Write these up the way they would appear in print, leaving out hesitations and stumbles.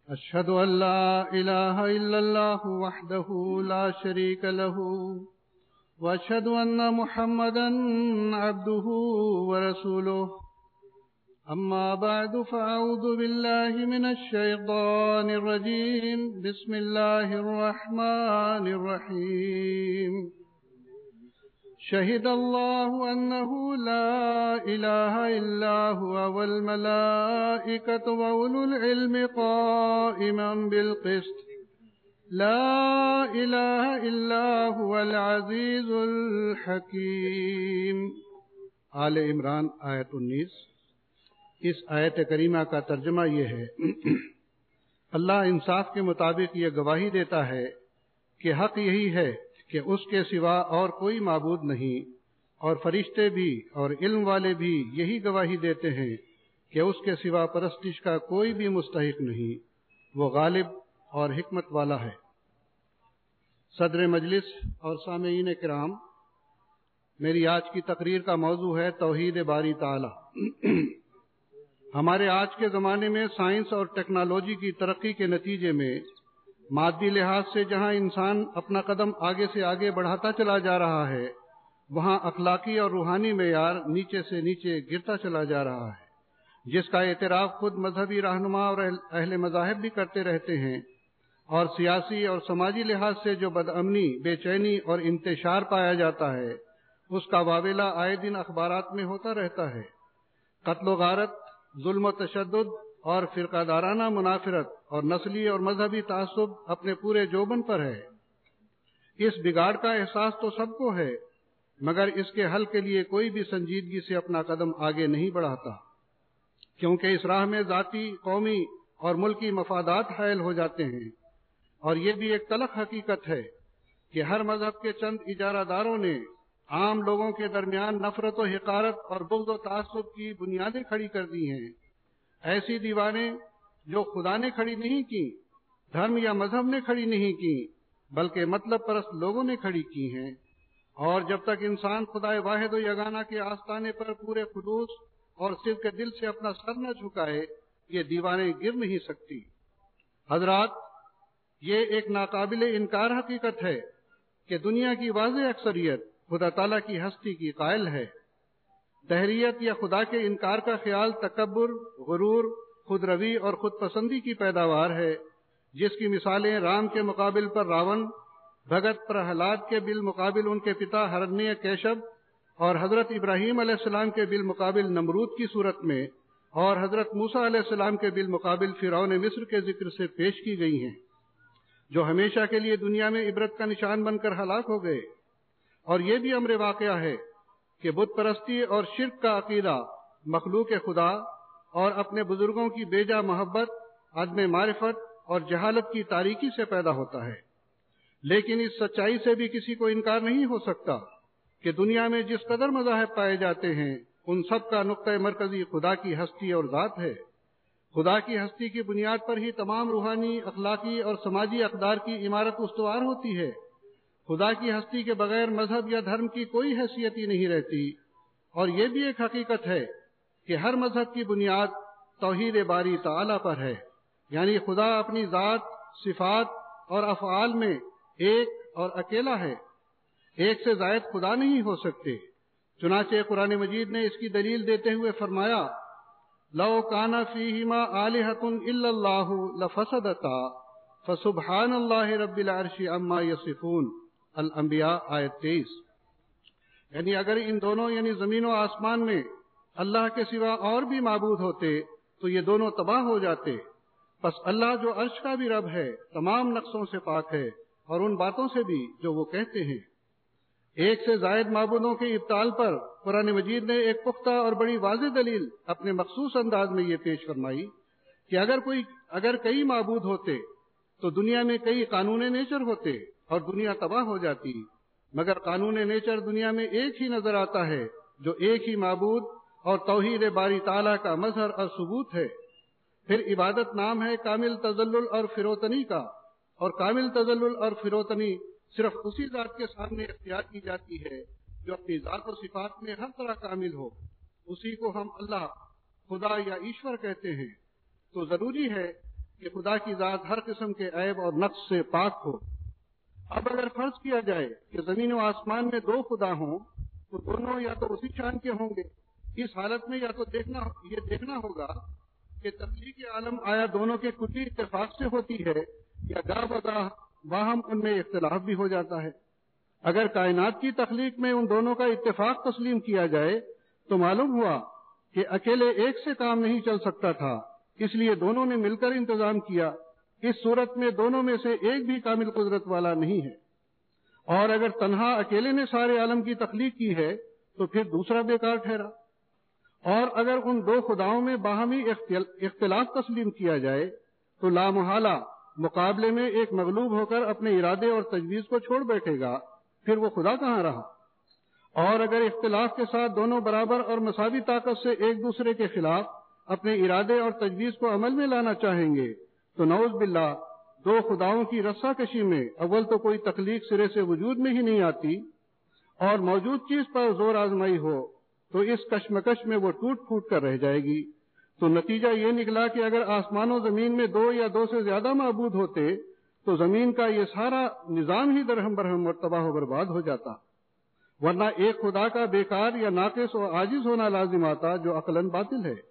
أشهد أن لا إله إلا الله وحده لا شريك له وأشهد أن محمدا عبده ورسوله أما بعد فأعوذ بالله من الشيطان الرجيم بسم الله الرحمن الرحيم شهد الله أنه لا إله إلا هو والملائكة وأولو العلم قائما بالقسط لا إله إلا هو العزيز الحكيم۔ آل عمران آیت 19۔ اس آیت کریمہ کا ترجمہ یہ ہے، اللہ انصاف کے مطابق یہ گواہی دیتا ہے کہ حق یہی ہے کہ اس کے سوا اور کوئی معبود نہیں، اور فرشتے بھی اور علم والے بھی یہی گواہی دیتے ہیں کہ اس کے سوا پرستش کا کوئی بھی مستحق نہیں، وہ غالب اور حکمت والا ہے۔ صدر مجلس اور سامعین کرام، میری آج کی تقریر کا موضوع ہے توحید باری تعالی۔ ہمارے آج کے زمانے میں سائنس اور ٹیکنالوجی کی ترقی کے نتیجے میں مادی لحاظ سے جہاں انسان اپنا قدم آگے سے آگے بڑھاتا چلا جا رہا ہے، وہاں اخلاقی اور روحانی معیار نیچے سے نیچے گرتا چلا جا رہا ہے، جس کا اعتراف خود مذہبی رہنما اور اہل مذاہب بھی کرتے رہتے ہیں، اور سیاسی اور سماجی لحاظ سے جو بدامنی، بے چینی اور انتشار پایا جاتا ہے، اس کا واویلا آئے دن اخبارات میں ہوتا رہتا ہے۔ قتل و غارت، ظلم و تشدد اور فرقہ دارانہ منافرت اور نسلی اور مذہبی تعصب اپنے پورے جوبن پر ہے۔ اس بگاڑ کا احساس تو سب کو ہے، مگر اس کے حل کے لیے کوئی بھی سنجیدگی سے اپنا قدم آگے نہیں بڑھاتا، کیونکہ اس راہ میں ذاتی، قومی اور ملکی مفادات حائل ہو جاتے ہیں۔ اور یہ بھی ایک تلخ حقیقت ہے کہ ہر مذہب کے چند اجارہ داروں نے عام لوگوں کے درمیان نفرت و حقارت اور بغض و تعصب کی بنیادیں کھڑی کر دی ہیں۔ ایسی دیواریں جو خدا نے کھڑی نہیں کی، دھرم یا مذہب نے کھڑی نہیں کی، بلکہ مطلب پرست لوگوں نے کھڑی کی ہیں۔ اور جب تک انسان خدا واحد و یگانہ کے آستانے پر پورے خلوص اور صدق دل سے اپنا سر نہ جھکائے، یہ دیواریں گر نہیں سکتی۔ حضرات، یہ ایک ناقابل انکار حقیقت ہے کہ دنیا کی واضح اکثریت خدا تعالیٰ کی ہستی کی قائل ہے۔ دہریت یا خدا کے انکار کا خیال تکبر، غرور، خود روی اور خود پسندی کی پیداوار ہے، جس کی مثالیں رام کے مقابل پر راون، بھگت پرہلاد کے بالمقابل ان کے پتا ہرنیہ کیشب، اور حضرت ابراہیم علیہ السلام کے بالمقابل نمرود کی صورت میں، اور حضرت موسیٰ علیہ السلام کے بالمقابل فرعون مصر کے ذکر سے پیش کی گئی ہیں، جو ہمیشہ کے لیے دنیا میں عبرت کا نشان بن کر ہلاک ہو گئے۔ اور یہ بھی امر واقعہ ہے کہ بت پرستی اور شرک کا عقیدہ مخلوق خدا اور اپنے بزرگوں کی بیجا محبت، عدم معرفت اور جہالت کی تاریکی سے پیدا ہوتا ہے۔ لیکن اس سچائی سے بھی کسی کو انکار نہیں ہو سکتا کہ دنیا میں جس قدر مذاہب پائے جاتے ہیں، ان سب کا نقطہ مرکزی خدا کی ہستی اور ذات ہے۔ خدا کی ہستی کی بنیاد پر ہی تمام روحانی، اخلاقی اور سماجی اقدار کی عمارت استوار ہوتی ہے۔ خدا کی ہستی کے بغیر مذہب یا دھرم کی کوئی حیثیت ہی نہیں رہتی۔ اور یہ بھی ایک حقیقت ہے کہ ہر مذہب کی بنیاد توحید باری تعالی پر ہے، یعنی خدا اپنی ذات، صفات اور افعال میں ایک اور اکیلا ہے، ایک سے زائد خدا نہیں ہو سکتے۔ چنانچہ قرآن مجید نے اس کی دلیل دیتے ہوئے فرمایا، لو کان فیہما آلہۃ الا اللہ لفسدتا فسبحان اللہ رب العرش عما یصفون۔ الانبیاء آیت 23۔ یعنی اگر ان دونوں یعنی زمین و آسمان میں اللہ کے سوا اور بھی معبود ہوتے تو یہ دونوں تباہ ہو جاتے۔ پس اللہ جو عرش کا بھی رب ہے، تمام نقصوں سے پاک ہے، اور ان باتوں سے بھی جو وہ کہتے ہیں۔ ایک سے زائد معبودوں کے ابطال پر قرآن مجید نے ایک پختہ اور بڑی واضح دلیل اپنے مخصوص انداز میں یہ پیش فرمائی کہ اگر کئی معبود ہوتے تو دنیا میں کئی قانون نیچر ہوتے اور دنیا تباہ ہو جاتی، مگر قانون نیچر دنیا میں ایک ہی نظر آتا ہے، جو ایک ہی معبود اور توحید باری تعالیٰ کا مظہر اور ثبوت ہے۔ پھر عبادت نام ہے کامل تذلل اور فروتنی کا، اور کامل تذلل اور فروتنی صرف اسی ذات کے سامنے اختیار کی جاتی ہے جو اپنی ذات و صفات میں ہر طرح کامل ہو۔ اسی کو ہم اللہ، خدا یا ایشور کہتے ہیں۔ تو ضروری ہے کہ خدا کی ذات ہر قسم کے عیب اور نقص سے پاک ہو۔ اب اگر فرض کیا جائے کہ زمین و آسمان میں دو خدا ہوں تو دونوں یا تو اسی شان کے ہوں گے۔ اس حالت میں یا تو یہ دیکھنا ہوگا کہ تخلیق عالم آیا دونوں کے کلی اتفاق سے ہوتی ہے یا گاہ بگاہ باہم ان میں اختلاف بھی ہو جاتا ہے۔ اگر کائنات کی تخلیق میں ان دونوں کا اتفاق تسلیم کیا جائے تو معلوم ہوا کہ اکیلے ایک سے کام نہیں چل سکتا تھا، اس لیے دونوں نے مل کر انتظام کیا۔ اس صورت میں دونوں میں سے ایک بھی کامل قدرت والا نہیں ہے، اور اگر تنہا اکیلے نے سارے عالم کی تخلیق کی ہے تو پھر دوسرا بیکار ٹھہرا۔ اور اگر ان دو خداؤں میں باہمی اختلاف تسلیم کیا جائے تو لامحالہ مقابلے میں ایک مغلوب ہو کر اپنے ارادے اور تجویز کو چھوڑ بیٹھے گا، پھر وہ خدا کہاں رہا؟ اور اگر اختلاف کے ساتھ دونوں برابر اور مساوی طاقت سے ایک دوسرے کے خلاف اپنے ارادے اور تجویز کو عمل میں لانا چاہیں گے تو نعوذ باللہ دو خداؤں کی رسا کشی میں اول تو کوئی تخلیق سرے سے وجود میں ہی نہیں آتی، اور موجود چیز پر زور آزمائی ہو تو اس کشمکش میں وہ ٹوٹ پھوٹ کر رہ جائے گی۔ تو نتیجہ یہ نکلا کہ اگر آسمان و زمین میں دو یا دو سے زیادہ معبود ہوتے تو زمین کا یہ سارا نظام ہی درہم برہم اور تباہ و برباد ہو جاتا، ورنہ ایک خدا کا بیکار یا ناقص و عاجز ہونا لازم آتا جو عقلاً باطل ہے۔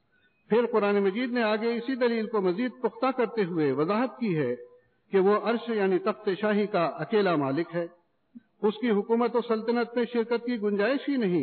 پھر قرآن مجید نے آگے اسی دلیل کو مزید پختہ کرتے ہوئے وضاحت کی ہے کہ وہ عرش یعنی تخت شاہی کا اکیلا مالک ہے، اس کی حکومت و سلطنت میں شرکت کی گنجائش ہی نہیں۔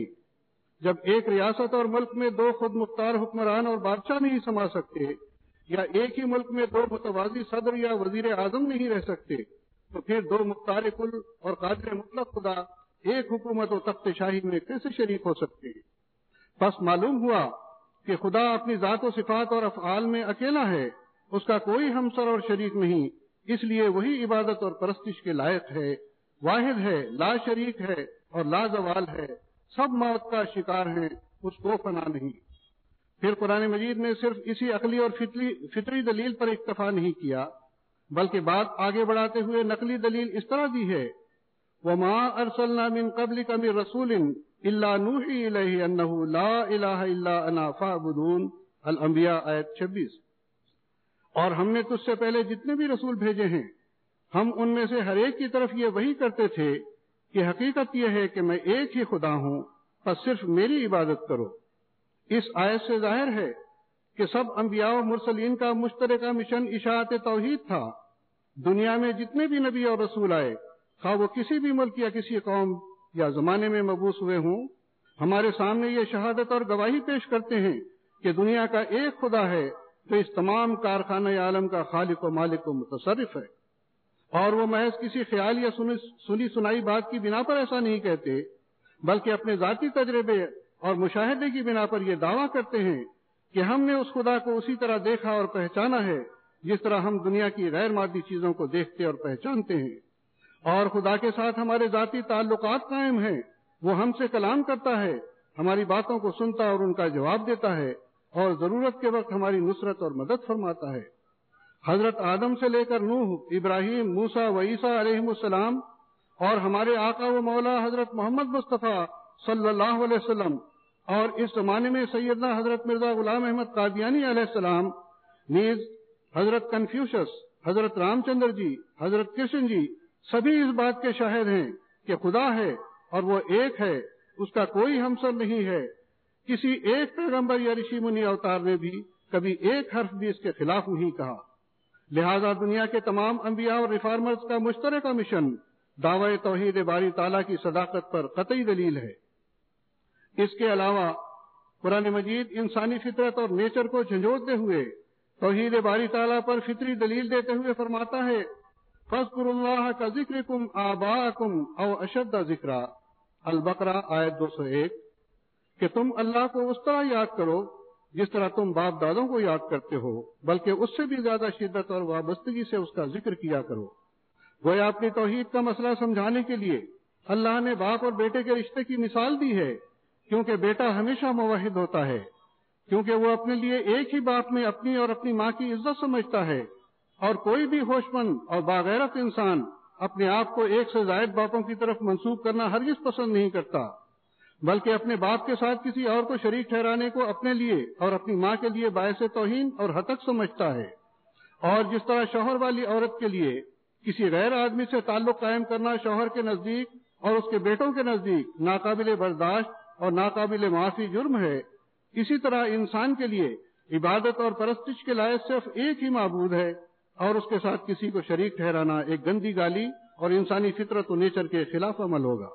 جب ایک ریاست اور ملک میں دو خود مختار حکمران اور بادشاہ نہیں سما سکتے، یا ایک ہی ملک میں دو متوازی صدر یا وزیر اعظم نہیں رہ سکتے، تو پھر دو مختار کل اور قادر مطلق خدا ایک حکومت و تخت شاہی میں کیسے شریک ہو سکتے ہیں؟ بس معلوم ہوا کہ خدا اپنی ذات و صفات اور افعال میں اکیلا ہے، اس کا کوئی ہمسر اور شریک نہیں، اس لیے وہی عبادت اور پرستش کے لائق ہے، واحد ہے، لا شریک ہے اور لا زوال ہے، سب موت کا شکار ہیں، اس کو فنا نہیں۔ پھر قرآن مجید نے صرف اسی عقلی اور فطری دلیل پر اکتفا نہیں کیا، بلکہ بات آگے بڑھاتے ہوئے نقلی دلیل اس طرح دی ہے، وَمَا أَرْسَلْنَا مِن قَبْلِكَ مِن رَّسُولٍ إِلَّا نُوحِي إِلَيْهِ أَنَّهُ لَا إِلَٰهَ إِلَّا أَنَا فَاعْبُدُونِ الانبیاء آیت 26۔ اور ہم نے تجھ سے پہلے جتنے بھی رسول بھیجے ہیں، ہم ان میں سے ہر ایک کی طرف یہ وحی کرتے تھے کہ حقیقت یہ ہے کہ میں ایک ہی خدا ہوں، بس صرف میری عبادت کرو۔ اس آیت سے ظاہر ہے کہ سب انبیاء و مرسلین کا مشترکہ مشن اشاعت توحید تھا۔ دنیا میں جتنے بھی نبی اور رسول آئے، خواہ وہ کسی بھی ملک یا کسی قوم یا زمانے میں مبعوث ہوئے ہوں، ہمارے سامنے یہ شہادت اور گواہی پیش کرتے ہیں کہ دنیا کا ایک خدا ہے جو اس تمام کارخانہ عالم کا خالق و مالک و متصرف ہے، اور وہ محض کسی خیال یا سنی سنائی بات کی بنا پر ایسا نہیں کہتے، بلکہ اپنے ذاتی تجربے اور مشاہدے کی بنا پر یہ دعویٰ کرتے ہیں کہ ہم نے اس خدا کو اسی طرح دیکھا اور پہچانا ہے جس طرح ہم دنیا کی غیر مادی چیزوں کو دیکھتے اور پہچانتے ہیں، اور خدا کے ساتھ ہمارے ذاتی تعلقات قائم ہیں۔ وہ ہم سے کلام کرتا ہے، ہماری باتوں کو سنتا اور ان کا جواب دیتا ہے، اور ضرورت کے وقت ہماری نصرت اور مدد فرماتا ہے۔ حضرت آدم سے لے کر نوح، ابراہیم، موسیٰ و عیسیٰ علیہ السلام، اور ہمارے آقا و مولا حضرت محمد مصطفیٰ صلی اللہ علیہ وسلم، اور اس زمانے میں سیدنا حضرت مرزا غلام احمد قادیانی علیہ السلام، نیز حضرت کنفیوشس، حضرت رام چندر جی، حضرت کرشن جی، سبھی اس بات کے شاہد ہیں کہ خدا ہے اور وہ ایک ہے، اس کا کوئی ہمسر نہیں ہے۔ کسی ایک پیغمبر یا رشی منی اوتار نے بھی کبھی ایک حرف بھی اس کے خلاف نہیں کہا۔ لہذا دنیا کے تمام انبیاء اور ریفارمرز کا مشترکہ مشن دعوی توحید باری تعالیٰ کی صداقت پر قطعی دلیل ہے۔ اس کے علاوہ قرآن مجید انسانی فطرت اور نیچر کو جھنجھوڑتے ہوئے توحید باری تعالیٰ پر فطری دلیل دیتے ہوئے فرماتا ہے، فَاذْكُرُوا اللَّهَ كَذِكْرِكُمْ آبَاءَكُمْ أَوْ أَشَدَّ ذِكْرًا، البقرہ آیت 201، کہ تم اللہ کو اس طرح یاد کرو جس طرح تم باپ دادوں کو یاد کرتے ہو، بلکہ اس سے بھی زیادہ شدت اور وابستگی سے اس کا ذکر کیا کرو۔ گویا اپنی توحید کا مسئلہ سمجھانے کے لیے اللہ نے باپ اور بیٹے کے رشتے کی مثال دی ہے، کیونکہ بیٹا ہمیشہ موحد ہوتا ہے، کیونکہ وہ اپنے لیے ایک ہی باپ میں اپنی اور اپنی ماں کی عزت سمجھتا ہے، اور کوئی بھی ہوش مند اور باغیرت انسان اپنے آپ کو ایک سے زائد باپوں کی طرف منسوب کرنا ہرگز پسند نہیں کرتا، بلکہ اپنے باپ کے ساتھ کسی اور کو شریک ٹھہرانے کو اپنے لیے اور اپنی ماں کے لیے باعث توہین اور ہتک سمجھتا ہے، اور جس طرح شوہر والی عورت کے لیے کسی غیر آدمی سے تعلق قائم کرنا شوہر کے نزدیک اور اس کے بیٹوں کے نزدیک ناقابل برداشت اور ناقابل معافی جرم ہے، اسی طرح انسان کے لیے عبادت اور پرستش کے لائق صرف ایک ہی معبود ہے، اور اس کے ساتھ کسی کو شریک ٹھہرانا ایک گندی گالی اور انسانی فطرت و نیچر کے خلاف عمل ہوگا۔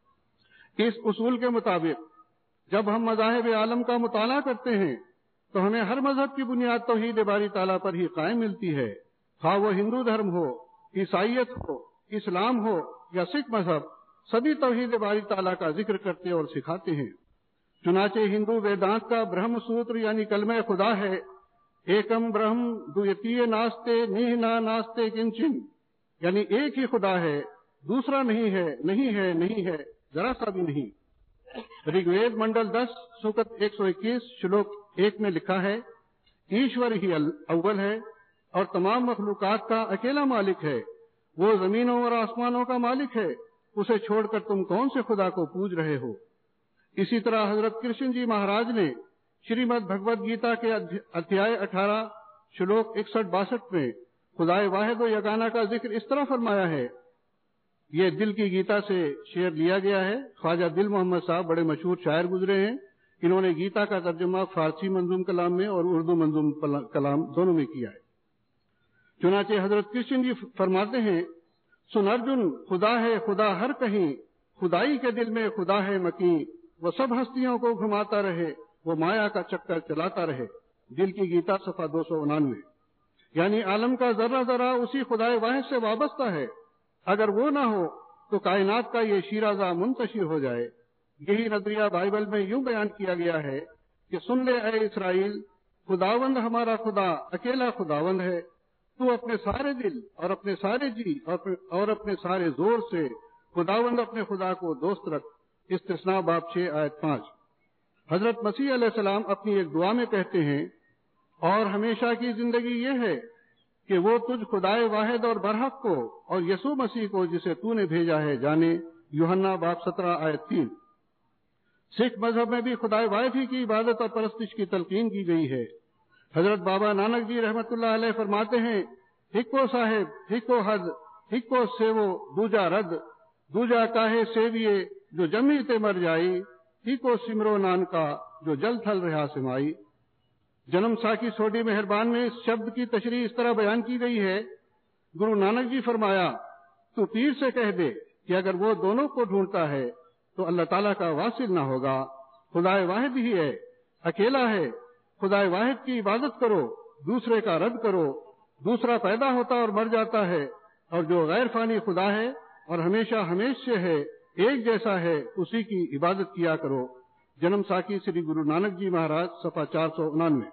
اس اصول کے مطابق جب ہم مذاہب عالم کا مطالعہ کرتے ہیں تو ہمیں ہر مذہب کی بنیاد توحید باری تعالیٰ پر ہی قائم ملتی ہے، خواہ وہ ہندو دھرم ہو، عیسائیت ہو، اسلام ہو یا سکھ مذہب، سبھی توحید باری تعالیٰ کا ذکر کرتے اور سکھاتے ہیں۔ چنانچہ ہندو ویدانت کا برہم سوتر یعنی کلمہ خدا ہے، ایکم برہم دویتیہ ناستے نیہنا ناستے کنچن، یعنی ایک ہی خدا ہے، دوسرا نہیں ہے، نہیں ہے، نہیں ہے، ذرا سا بھی نہیں۔ رگ وید منڈل 10 سوکت 121 شلوک 1 میں لکھا ہے، ایشور ہی اول ہے اور تمام مخلوقات کا اکیلا مالک ہے، وہ زمینوں اور آسمانوں کا مالک ہے، اسے چھوڑ کر تم کون سے خدا کو پوج رہے ہو۔ اسی طرح حضرت کرشن جی مہاراج نے شریمد بھگوت گیتا کے ادھیائے 18 شلوک 61-62 میں خدائے واحد و یگانہ کا ذکر اس طرح فرمایا ہے۔ یہ دل کی گیتا سے شعر لیا گیا ہے، خواجہ دل محمد صاحب بڑے مشہور شاعر گزرے ہیں، انہوں نے گیتا کا ترجمہ فارسی منظوم کلام میں اور اردو منظوم کلام دونوں میں کیا ہے۔ چنانچہ حضرت کرشن جی فرماتے ہیں، سن ارجن خدا ہے خدا ہر کہیں، خدائی کے دل میں خدا ہے مکیں، وہ سب ہستیوں کو گھماتا رہے، وہ مایا کا چکر چلاتا رہے۔ دل کی گیتا صفحہ 299۔ یعنی عالم کا ذرہ ذرہ اسی خدائے واحد سے وابستہ ہے، اگر وہ نہ ہو تو کائنات کا یہ شیرازہ منتشر ہو جائے۔ یہی نظریہ بائبل میں یوں بیان کیا گیا ہے کہ سن لے اے اسرائیل، خداوند ہمارا خدا اکیلا خداوند ہے، تو اپنے سارے دل اور اپنے سارے جی اور اپنے سارے زور سے خداوند اپنے خدا کو دوست رکھ۔ استثناء باب 6 آیت 5۔ حضرت مسیح علیہ السلام اپنی ایک دعا میں کہتے ہیں، اور ہمیشہ کی زندگی یہ ہے کہ وہ تجھ خدائے واحد اور برحق کو اور یسوع مسیح کو جسے تو نے بھیجا ہے جانے۔ یوحنا باب 17 آیت 3۔ سکھ مذہب میں بھی خدائے واحد ہی کی عبادت اور پرستش کی تلقین کی گئی ہے۔ حضرت بابا نانک جی رحمت اللہ علیہ فرماتے ہیں، ہکو صاحب ہکو حد ہکو سیو دوجا رد، دوجا کاہے سیویے جو جمی تے مر جائی، ہکو سمرو نانکا جو جل تھل رہا سمائی۔ جنم ساکی سوڈی مہربان میں اس شبد کی تشریح اس طرح بیان کی گئی ہے، گرو نانک جی فرمایا، تو پیر سے کہہ دے کہ اگر وہ دونوں کو ڈھونڈتا ہے تو اللہ تعالیٰ کا واصل نہ ہوگا۔ خدائے واحد ہی ہے، اکیلا ہے، خدائے واحد کی عبادت کرو، دوسرے کا رد کرو۔ دوسرا پیدا ہوتا اور مر جاتا ہے، اور جو غیر فانی خدا ہے اور ہمیشہ ہمیش سے ہے، ایک جیسا ہے، اسی کی عبادت کیا کرو۔ جنم ساکی سری گرو نانک جی مہاراج صفحہ 499۔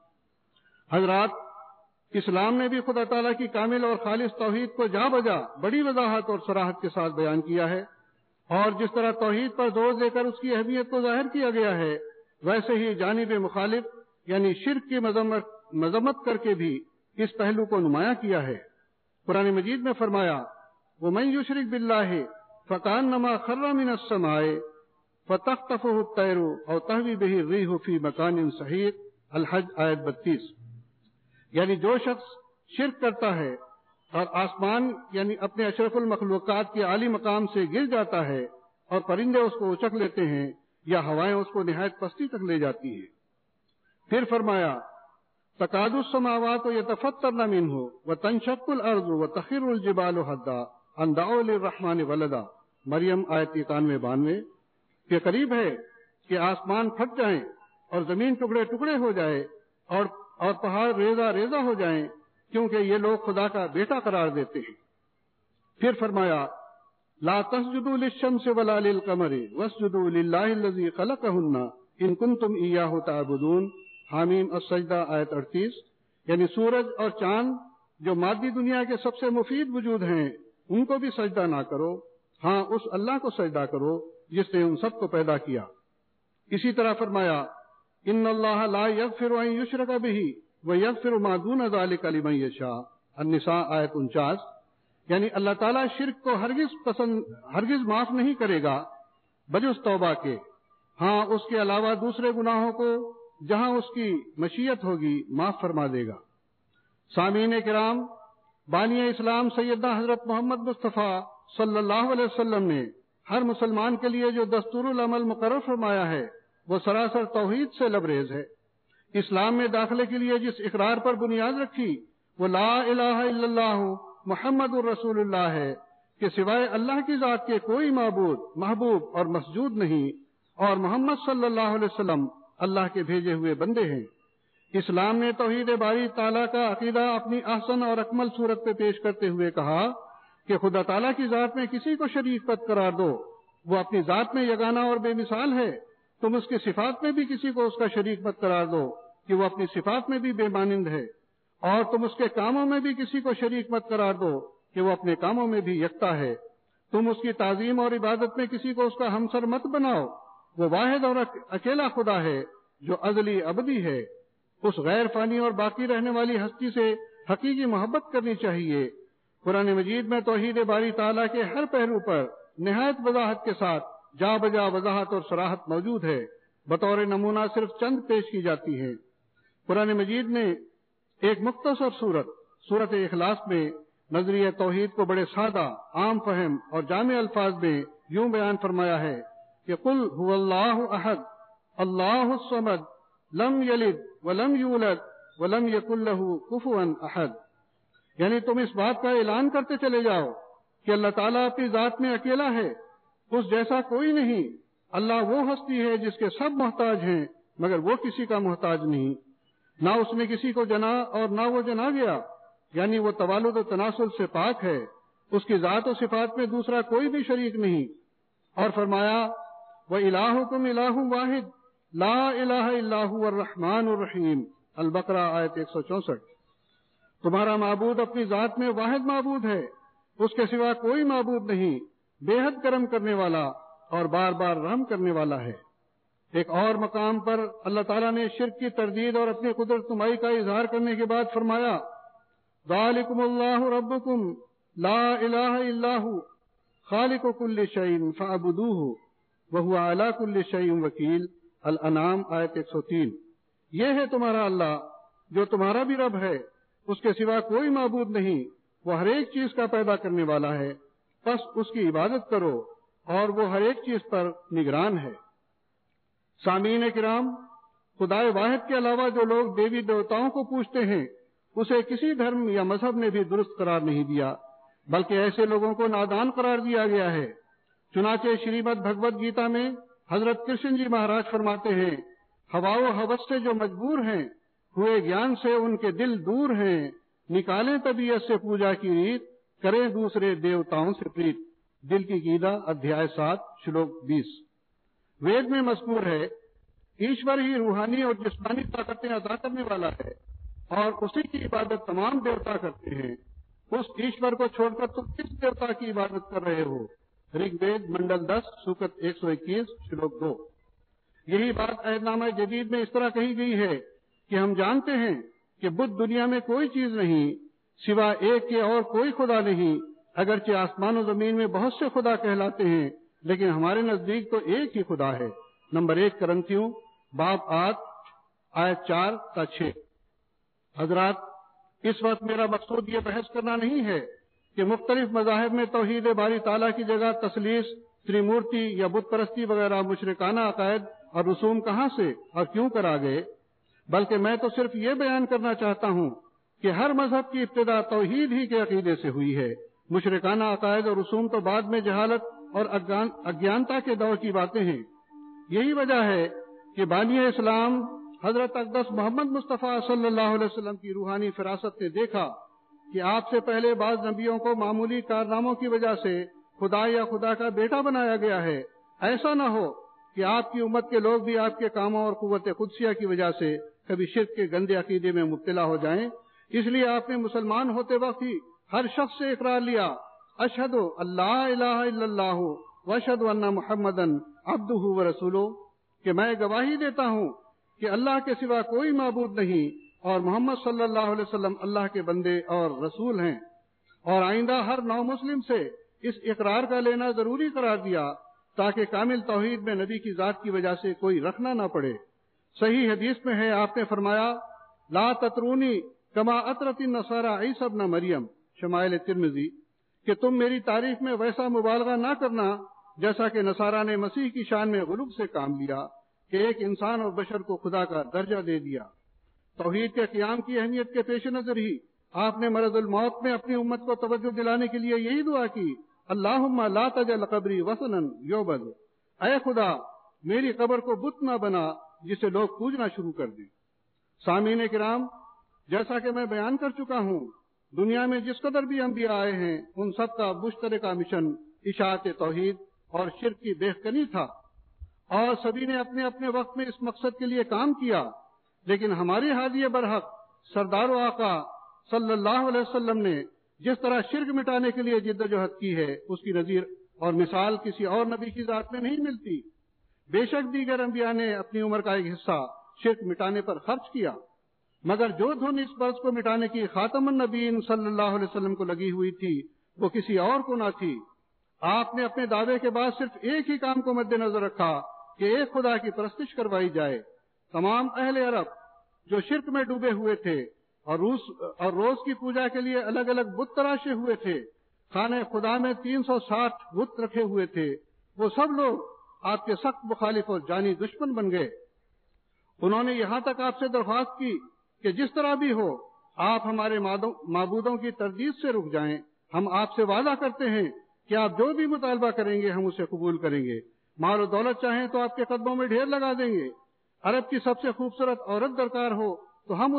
حضرات، اسلام نے بھی خدا تعالیٰ کی کامل اور خالص توحید کو جا بجا بڑی وضاحت اور صراحت کے ساتھ بیان کیا ہے، اور جس طرح توحید پر زور دے کر اس کی اہمیت کو ظاہر کیا گیا ہے، ویسے ہی جانب مخالف یعنی شرک کی مذمت کر کے بھی اس پہلو کو نمایاں کیا ہے۔ قرآن مجید میں فرمایا، وَمَن يُشْرِكْ بِاللَّهِ فَكَأَنَّمَا خَرَّ مِنَ السَّمَاءِ فَتَخْطَفُهُ الطَّيْرُ أَوْ تَهْوِي بِهِ الرِّيحُ فِي مَكَانٍ سَحِيقٍ۔ الحج آیت 32۔ یعنی جو شخص شرک کرتا ہے اور آسمان یعنی اپنے اشرف المخلوقات کے عالی مقام سے گر جاتا ہے اور پرندے اس کو اچک لیتے ہیں یا ہوائیں اس کو نہایت پستی تک لے جاتی ہیں۔ پھر فرمایا، تکاد السماوات یتفطرن منہ وتنشق الارض وتخر الجبال حدا ان دعوا للرحمن ولدا۔ مریم آیت 91-92۔ کہ قریب ہے کہ آسمان پھٹ جائیں اور زمین ٹکڑے ٹکڑے ہو جائے اور پہاڑ ریزہ ریزہ ہو جائیں، کیونکہ یہ لوگ خدا کا بیٹا قرار دیتے ہیں۔ پھر فرمایا، لا تسجدوا للشمس ولا للقمر واسجدوا للہ الذی خلقہن ان کنتم ایاہ تعبدون۔ حامیم السجدہ آیت 38۔ یعنی سورج اور چاند جو مادی دنیا کے سب سے مفید وجود ہیں، ان کو بھی سجدہ نہ کرو، ہاں اس اللہ کو سجدہ کرو جس نے ان سب کو پیدا کیا۔ اسی طرح فرمایا، ان اللہ لا یغفر ان یشرک بہ ویغفر ما دون ذلک لمن یشاء۔ النساء آیت 49۔ یعنی اللہ تعالیٰ شرک کو ہرگز معاف نہیں کرے گا بجز توبہ کے، ہاں اس کے علاوہ دوسرے گناہوں کو جہاں اس کی مشیت ہوگی معاف فرما دے گا۔ سامعین کرام، بانی اسلام سیدنا حضرت محمد مصطفیٰ صلی اللہ علیہ وسلم نے ہر مسلمان کے لیے جو دستور العمل مقرر فرمایا ہے وہ سراسر توحید سے لبریز ہے۔ اسلام میں داخلے کے لیے جس اقرار پر بنیاد رکھی وہ لا الہ الا اللہ محمد الرسول اللہ ہے کہ سوائے اللہ کی ذات کے کوئی معبود، محبوب اور مسجود نہیں، اور محمد صلی اللہ علیہ وسلم اللہ کے بھیجے ہوئے بندے ہیں۔ اسلام نے توحید باری تعالیٰ کا عقیدہ اپنی احسن اور اکمل صورت پہ پیش کرتے ہوئے کہا کہ خدا تعالیٰ کی ذات میں کسی کو شریک مت قرار دو، وہ اپنی ذات میں یگانہ اور بے مثال ہے، تم اس کی صفات میں بھی کسی کو اس کا شریک مت قرار دو کہ وہ اپنی صفات میں بھی بے مانند ہے، اور تم اس کے کاموں میں بھی کسی کو شریک مت قرار دو کہ وہ اپنے کاموں میں بھی یکتا ہے۔ تم اس کی تعظیم اور عبادت میں کسی کو اس کا ہمسر مت بناؤ، وہ واحد اور اکیلا خدا ہے جو ازلی ابدی ہے۔ اس غیر فانی اور باقی رہنے والی ہستی سے حقیقی محبت کرنی چاہیے۔ قرآن مجید میں توحید باری تعالیٰ کے ہر پہلو پر نہایت وضاحت کے ساتھ جا بجا وضاحت اور صراحت موجود ہے، بطور نمونہ صرف چند پیش کی جاتی ہیں۔ قرآن مجید نے ایک مختصر سورت اخلاص میں نظریہ توحید کو بڑے سادہ، عام فہم اور جامع الفاظ میں یوں بیان فرمایا ہے کہ قل هو اللہ احد اللہ الصمد لم یلد ولم یولد ولم یکن له کفوا احد، یعنی تم اس بات کا اعلان کرتے چلے جاؤ کہ اللہ تعالیٰ اپنی ذات میں اکیلا ہے، اس جیسا کوئی نہیں، اللہ وہ ہستی ہے جس کے سب محتاج ہیں مگر وہ کسی کا محتاج نہیں، نہ اس نے کسی کو جنا اور نہ وہ جنا گیا، یعنی وہ توالد و تناسل سے پاک ہے، اس کی ذات و صفات میں دوسرا کوئی بھی شریک نہیں۔ اور فرمایا وَإِلَٰهُكُمْ إِلَٰهٌ وَاحِدٌ لَا إِلَٰهَ إِلَّا هُوَ الرَّحْمَٰنُ الرَّحِيمُ، البقرہ آیت 164۔ تمہارا معبود اپنی ذات میں واحد معبود ہے، اس کے سوا کوئی معبود نہیں، بے حد کرم کرنے والا اور بار بار رحم کرنے والا ہے۔ ایک اور مقام پر اللہ تعالیٰ نے شرک کی تردید اور اپنی قدرت نمائی کا اظہار کرنے کے بعد فرمایا ذالکم اللہ ربکم لا الہ الا ہو خالق کل شیء فاعبدوہ وہو علی کل شیء وکیل، الانعام آیت 103۔ یہ ہے تمہارا اللہ جو تمہارا بھی رب ہے، اس کے سوا کوئی معبود نہیں، وہ ہر ایک چیز کا پیدا کرنے والا ہے، بس اس کی عبادت کرو اور وہ ہر ایک چیز پر نگران ہے۔ سامعین کرام، خدائے واحد کے علاوہ جو لوگ دیوی دیوتاؤں کو پوجتے ہیں اسے کسی دھرم یا مذہب نے بھی درست قرار نہیں دیا، بلکہ ایسے لوگوں کو نادان قرار دیا گیا ہے۔ چنانچہ شریمد بھگوت گیتا میں حضرت کرشن جی مہاراج فرماتے ہیں ہوا و ہوس سے جو مجبور ہیں، ہوئے گیان سے ان کے دل دور ہیں، نکالیں طبیعت سے پوجا کی ریت، کریں دوسرے دیوتاؤں سے پریت، دل کی گیتا ادھیائے 7 شلوک 20۔ وید میں مذکور ہے ایشور ہی روحانی اور جسمانی طاقتیں عطا کرنے والا ہے اور اسی کی عبادت تمام دیوتا کرتے ہیں، اس ایشور کو چھوڑ کر تم کس دیوتا کی عبادت کر رہے ہو؟ رگ وید منڈل 10 سوکت 121 شلوک 2۔ یہی بات عہد نامہ جدید میں اس طرح کہی گئی ہے کہ ہم جانتے ہیں کہ بدھ دنیا میں کوئی چیز نہیں سوا ایک کے اور کوئی خدا نہیں، اگرچہ آسمان و زمین میں بہت سے خدا کہلاتے ہیں لیکن ہمارے نزدیک تو ایک ہی خدا ہے۔ نمبر 1 کرنتھیوں باب 8 آیت 4 تا 6۔ حضرات، اس وقت میرا مقصود یہ بحث کرنا نہیں ہے کہ مختلف مذاہب میں توحید باری تعالیٰ کی جگہ تثلیث، تریمورتی یا بت پرستی وغیرہ مشرکانہ عقائد اور رسوم کہاں سے اور کیوں کرا گئے، بلکہ میں تو صرف یہ بیان کرنا چاہتا ہوں کہ ہر مذہب کی ابتدا توحید ہی کے عقیدے سے ہوئی ہے۔ مشرکانہ عقائد اور رسوم تو بعد میں جہالت اور اگیانتا کے دور کی باتیں ہیں۔ یہی وجہ ہے کہ بانی اسلام حضرت اقدس محمد مصطفیٰ صلی اللہ علیہ وسلم کی روحانی فراست نے دیکھا کہ آپ سے پہلے بعض نبیوں کو معمولی کارناموں کی وجہ سے خدا یا خدا کا بیٹا بنایا گیا ہے، ایسا نہ ہو کہ آپ کی امت کے لوگ بھی آپ کے کاموں اور قوت قدسیہ کی وجہ سے کبھی شرک کے گندے عقیدے میں مبتلا ہو جائیں۔ اس لیے آپ نے مسلمان ہوتے وقت ہی ہر شخص سے اقرار لیا اشہد اللہ الہ الا اللہ واشہد ان محمدن عبدہ ورسولہ، کہ میں گواہی دیتا ہوں کہ اللہ کے سوا کوئی معبود نہیں اور محمد صلی اللہ علیہ وسلم اللہ کے بندے اور رسول ہیں، اور آئندہ ہر نو مسلم سے اس اقرار کا لینا ضروری قرار دیا تاکہ کامل توحید میں نبی کی ذات کی وجہ سے کوئی رکھنا نہ پڑے۔ صحیح حدیث میں ہے، آپ نے فرمایا لا تطرونی کما اطرت النصارى عیسی ابن مریم شمائل ترمذی کہ تم میری تعریف میں ویسا مبالغہ نہ کرنا جیسا کہ نصارہ نے مسیح کی شان میں غلو سے کام لیا کہ ایک انسان اور بشر کو خدا کا درجہ دے دیا۔ توحید کے قیام کی اہمیت کے پیش نظر ہی آپ نے مرض الموت میں اپنی امت کو توجہ دلانے کے لیے یہی دعا کی، اللہم لا تجعل قبری وثنا یعبد، اے خدا میری قبر کو بت نہ بنا جسے لوگ پوجنا شروع کر دیں۔ سامعین کرام، جیسا کہ میں بیان کر چکا ہوں، دنیا میں جس قدر بھی انبیاء آئے ہیں ان سب کا مشترکہ مشن اشاعت توحید اور شرک کی بہتکنی تھا، اور سبھی نے اپنے اپنے وقت میں اس مقصد کے لیے کام کیا، لیکن ہمارے ہادی برحق سردار و آقا صلی اللہ علیہ وسلم نے جس طرح شرک مٹانے کے لیے جد و جہد کی ہے اس کی نظیر اور مثال کسی اور نبی کی ذات میں نہیں ملتی۔ بے شک دیگر انبیاء نے اپنی عمر کا ایک حصہ شرک مٹانے پر خرچ کیا، مگر جو دھن اس برض کو مٹانے کی خاتم النبیین صلی اللہ علیہ وسلم کو لگی ہوئی تھی وہ کسی اور کو نہ تھی۔ آپ نے اپنے دعوے کے بعد صرف ایک ہی کام کو مد نظر رکھا کہ ایک خدا کی پرستش کروائی جائے۔ تمام اہل عرب جو شرک میں ڈوبے ہوئے تھے اور روز کی پوجا کے لیے الگ الگ بت تراشے ہوئے تھے، خانہ خدا میں 360 بت رکھے ہوئے تھے، وہ سب لوگ آپ کے سخت مخالف اور جانی دشمن بن گئے۔ انہوں نے یہاں تک آپ سے درخواست کی کہ جس طرح بھی ہو آپ ہمارے معبودوں کی تردید سے رک جائیں، ہم آپ سے وعدہ کرتے ہیں کہ آپ جو بھی مطالبہ کریں گے ہم اسے قبول کریں گے، مال و دولت چاہیں تو آپ کے قدموں میں ڈھیر لگا دیں گے، عرب کی سب سے خوبصورت عورت درکار ہو تو ہم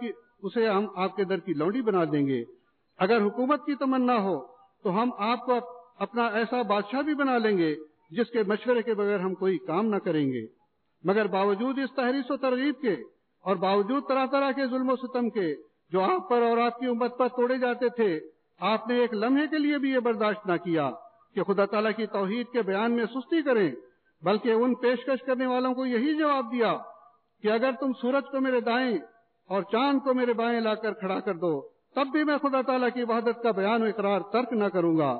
اسے آپ کے در کی لونڈی بنا دیں گے، اگر حکومت کی تمنا ہو تو ہم آپ کو اپنا ایسا بادشاہ بھی بنا لیں گے جس کے مشورے کے بغیر ہم کوئی کام نہ کریں گے۔ مگر باوجود اس تحریص و ترغیب کے اور باوجود طرح طرح کے ظلم و ستم کے جو آپ پر اور آپ کی امت پر توڑے جاتے تھے، آپ نے ایک لمحے کے لیے بھی یہ برداشت نہ کیا کہ خدا تعالیٰ کی توحید کے بیان میں سستی کریں، بلکہ ان پیشکش کرنے والوں کو یہی جواب دیا کہ اگر تم سورج کو میرے دائیں اور چاند کو میرے بائیں لا کر کھڑا کر دو تب بھی میں خدا تعالیٰ کی وحدت کا بیان و اقرار ترک نہ کروں گا۔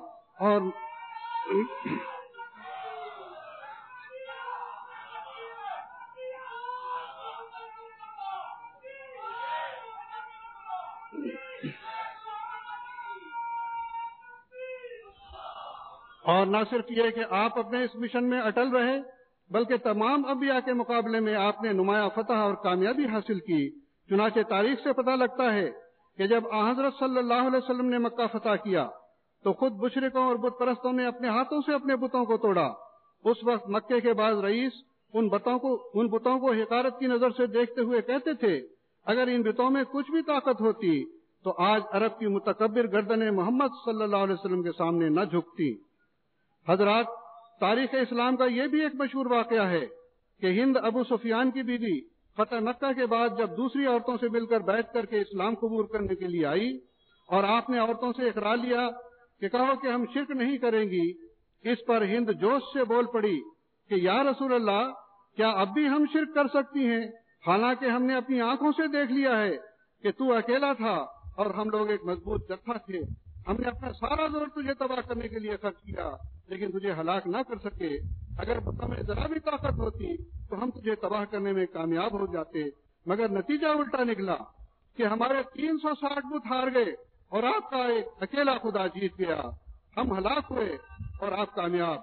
اور نہ صرف یہ کہ آپ اپنے اس مشن میں اٹل رہے بلکہ تمام انبیاء کے مقابلے میں آپ نے نمایاں فتح اور کامیابی حاصل کی۔ چنانچہ تاریخ سے پتہ لگتا ہے کہ جب حضرت صلی اللہ علیہ وسلم نے مکہ فتح کیا تو خود مشرکوں اور بت پرستوں نے اپنے ہاتھوں سے اپنے بتوں کو توڑا۔ اس وقت مکے کے بعض رئیس ان بتوں کو حقارت کی نظر سے دیکھتے ہوئے کہتے تھے اگر ان بتوں میں کچھ بھی طاقت ہوتی تو آج عرب کی متکبر گردنیں محمد صلی اللہ علیہ وسلم کے سامنے نہ جھکتی۔ حضرات، تاریخ اسلام کا یہ بھی ایک مشہور واقعہ ہے کہ ہند ابو سفیان کی بیوی فتح مکہ کے بعد جب دوسری عورتوں سے مل کر بیٹھ کر کے اسلام قبول کرنے کے لیے آئی اور آپ نے عورتوں سے اقرار لیا کہ کہو کہ ہم شرک نہیں کریں گی، اس پر ہند جوش سے بول پڑی کہ یا رسول اللہ، کیا اب بھی ہم شرک کر سکتی ہیں، حالانکہ ہم نے اپنی آنکھوں سے دیکھ لیا ہے کہ تو اکیلا تھا اور ہم لوگ ایک مضبوط جتھا تھے، ہم نے اپنا سارا زور تجھے تباہ کرنے کے لیے خرچ کیا لیکن تجھے ہلاک نہ کر سکے، اگر ہمیں ذرا بھی طاقت ہوتی تو ہم تجھے تباہ کرنے میں کامیاب ہو جاتے، مگر نتیجہ الٹا نکلا کہ ہمارے 360 بت ہار گئے اور آپ کا ایک اکیلا خدا جیت گیا، ہم ہلاک ہوئے اور آپ کامیاب۔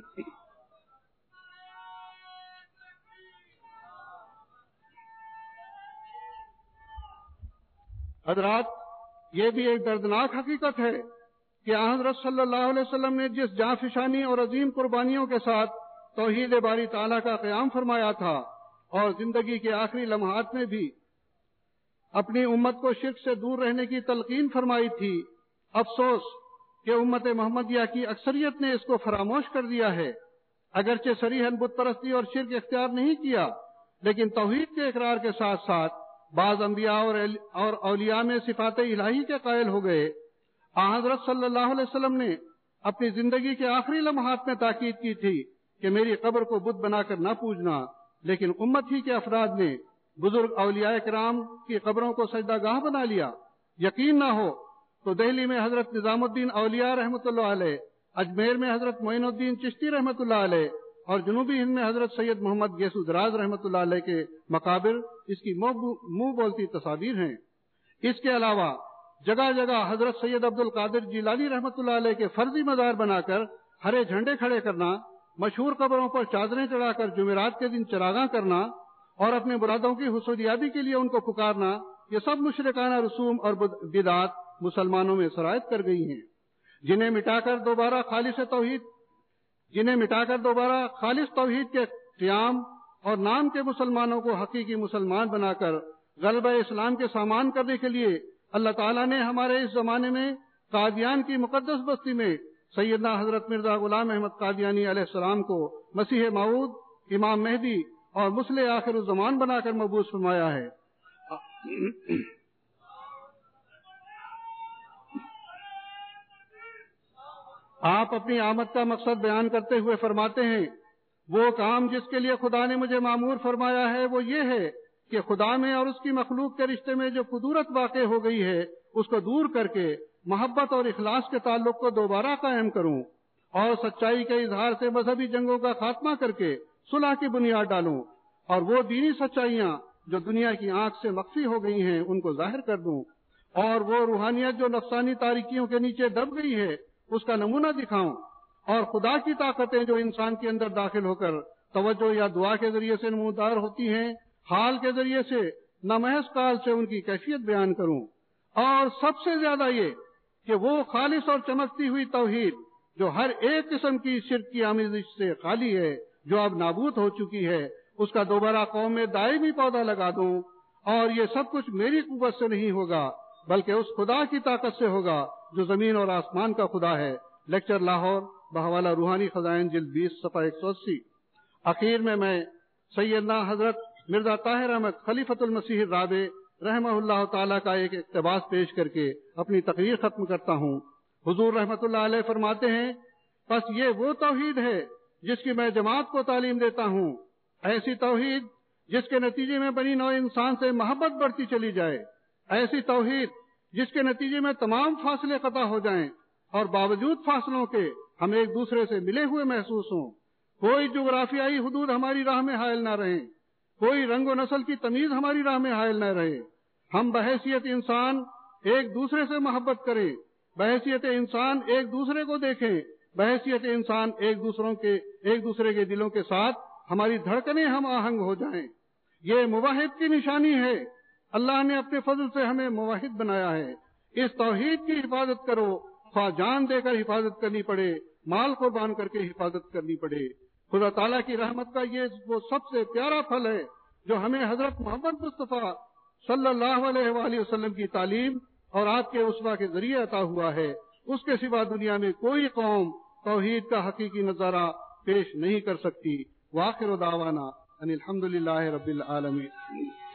حضرات، یہ بھی ایک دردناک حقیقت ہے کہ حضرت صلی اللہ علیہ وسلم نے جس جانفشانی اور عظیم قربانیوں کے ساتھ توحید باری تعالیٰ کا قیام فرمایا تھا اور زندگی کے آخری لمحات میں بھی اپنی امت کو شرک سے دور رہنے کی تلقین فرمائی تھی، افسوس کہ امت محمدیہ کی اکثریت نے اس کو فراموش کر دیا ہے۔ اگرچہ صریحاً بت پرستی اور شرک اختیار نہیں کیا، لیکن توحید کے اقرار کے ساتھ ساتھ بعض انبیاء اور اولیاء میں صفات الہی کے قائل ہو گئے۔ حضرت صلی اللہ علیہ وسلم نے اپنی زندگی کے آخری لمحات میں تاکید کی تھی کہ میری قبر کو بت بنا کر نہ پوجنا، لیکن امت ہی کے افراد نے بزرگ اولیاء کرام کی قبروں کو سجدہ گاہ بنا لیا۔ یقین نہ ہو تو دہلی میں حضرت نظام الدین اولیاء رحمۃ اللہ علیہ، اجمیر میں حضرت معین الدین چشتی رحمۃ اللہ علیہ اور جنوبی ہند میں حضرت سید محمد گیسو دراز رحمۃ اللہ علیہ کے مقابر اس کی منہ بولتی تصاویر ہیں۔ اس کے علاوہ جگہ جگہ حضرت سید عبد القادر جیلانی رحمۃ اللہ علیہ کے فرضی مزار بنا کر ہرے جھنڈے کھڑے کرنا، مشہور قبروں پر چادریں چڑھا کر جمعرات کے دن چراغاں کرنا اور اپنے مرادوں کی حصولیابی کے لیے ان کو پکارنا، یہ سب مشرکانہ رسوم اور بدعات مسلمانوں میں سرایت کر گئی ہیں، جنہیں مٹا کر دوبارہ خالص توحید کے قیام اور نام کے مسلمانوں کو حقیقی مسلمان بنا کر غلبہ اسلام کے سامان کرنے کے لیے اللہ تعالیٰ نے ہمارے اس زمانے میں قادیان کی مقدس بستی میں سیدنا حضرت مرزا غلام احمد قادیانی علیہ السلام کو مسیح موعود، امام مہدی اور مصلح آخر الزمان بنا کر مبعوث فرمایا ہے۔ آپ اپنی آمد کا مقصد بیان کرتے ہوئے فرماتے ہیں، وہ کام جس کے لیے خدا نے مجھے مامور فرمایا ہے وہ یہ ہے کہ خدا میں اور اس کی مخلوق کے رشتے میں جو قدورت واقع ہو گئی ہے اس کو دور کر کے محبت اور اخلاص کے تعلق کو دوبارہ قائم کروں اور سچائی کے اظہار سے مذہبی جنگوں کا خاتمہ کر کے صلح کی بنیاد ڈالوں اور وہ دینی سچائیاں جو دنیا کی آنکھ سے مخفی ہو گئی ہیں ان کو ظاہر کر دوں اور وہ روحانیت جو نفسانی تاریکیوں کے نیچے دب گئی ہے اس کا نمونہ دکھاؤں اور خدا کی طاقتیں جو انسان کے اندر داخل ہو کر توجہ یا دعا کے ذریعے سے نمودار ہوتی ہیں، حال کے ذریعے سے نہ محض قال سے ان کی کیفیت بیان کروں، اور سب سے زیادہ یہ کہ وہ خالص اور چمکتی ہوئی توحید جو ہر ایک قسم کی شرک کی آمیزش سے خالی ہے، جو اب نابود ہو چکی ہے، اس کا دوبارہ قوم میں دائمی پودا لگا دوں، اور یہ سب کچھ میری قوت سے نہیں ہوگا بلکہ اس خدا کی طاقت سے ہوگا جو زمین اور آسمان کا خدا ہے۔ لیکچر لاہور بحوالہ روحانی خزائن جلد 20 صفحہ 180۔ اخیر میں سیدنا حضرت مرزا طاہر احمد خلیفۃ المسیح الرابع رحمہ اللہ تعالیٰ کا ایک اقتباس پیش کر کے اپنی تقریر ختم کرتا ہوں۔ حضور رحمۃ اللہ علیہ فرماتے ہیں، پس یہ وہ توحید ہے جس کی میں جماعت کو تعلیم دیتا ہوں، ایسی توحید جس کے نتیجے میں بنی نوع انسان سے محبت بڑھتی چلی جائے، ایسی توحید جس کے نتیجے میں تمام فاصلے قطع ہو جائیں اور باوجود فاصلوں کے ہم ایک دوسرے سے ملے ہوئے محسوس ہوں، کوئی جغرافیائی حدود ہماری راہ میں حائل نہ رہیں، کوئی رنگ و نسل کی تمیز ہماری راہ میں حائل نہ رہے، ہم بحیثیت انسان ایک دوسرے سے محبت کریں، بحیثیت انسان ایک دوسرے کو دیکھیں، بحیثیت انسان ایک دوسرے کے دلوں کے ساتھ ہماری دھڑکنیں ہم آہنگ ہو جائیں۔ یہ موحد کی نشانی ہے، اللہ نے اپنے فضل سے ہمیں موحد بنایا ہے۔ اس توحید کی حفاظت کرو، خواہ جان دے کر حفاظت کرنی پڑے، مال قربان کر کے حفاظت کرنی پڑے۔ خدا تعالیٰ کی رحمت کا یہ وہ سب سے پیارا پھل ہے جو ہمیں حضرت محمد مصطفیٰ صلی اللہ علیہ وآلہ وسلم کی تعلیم اور آپ کے اسوہ کے ذریعے عطا ہوا ہے۔ اس کے سوا دنیا میں کوئی قوم توحید کا حقیقی نظارہ پیش نہیں کر سکتی۔ وآخر دعوانا ان الحمدللہ رب العالمین۔